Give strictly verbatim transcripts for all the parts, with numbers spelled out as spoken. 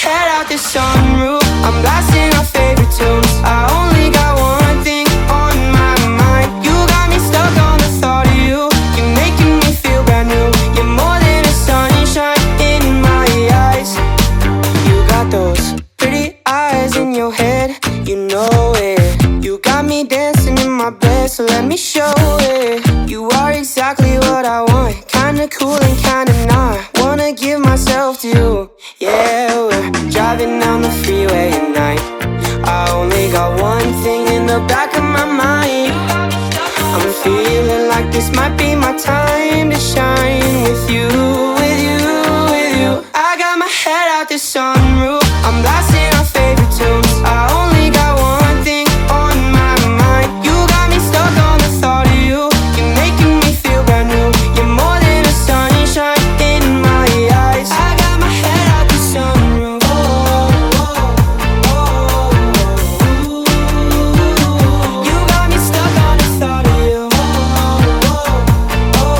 head out the sunroof. I'm blasting our favorite tunes. I only got one thing on my mind. You got me stuck on the thought of you. You're making me feel brand new. You're more than a sunshine in my eyes. You got those pretty eyes in your head, you know it. You got me dancing in my bed, so let me show it. You are exactly what I want, kinda cool and kinda not. Wanna give myself to you. Yeah, we're driving down the freeway at night. I only got one thing in the back of my mind. I'm feeling like this might be my time to shine with you, with you, with you. I got my head out the sunroof. I'm blasting our favorite tunes. I only got one thing on my mind. You got me stuck on the thought of you. You're making me feel brand new. You're more than a sunshine in my eyes. I got my head out the sunroof. Oh, oh, oh, oh. You got me stuck on the thought of you. Oh, oh, oh,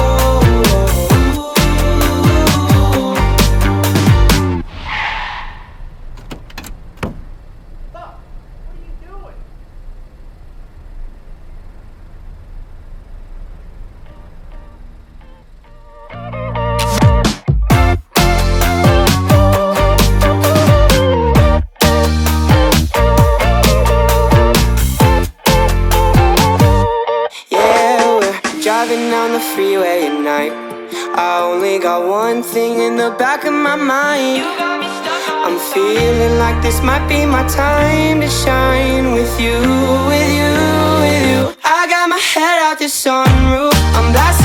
yeah, we're driving down the freeway at night. I only got one thing in the back of my mind. I'm feeling like this might be my time to shine with you, with you, with you. I got my head out the sunroof. I'm blasting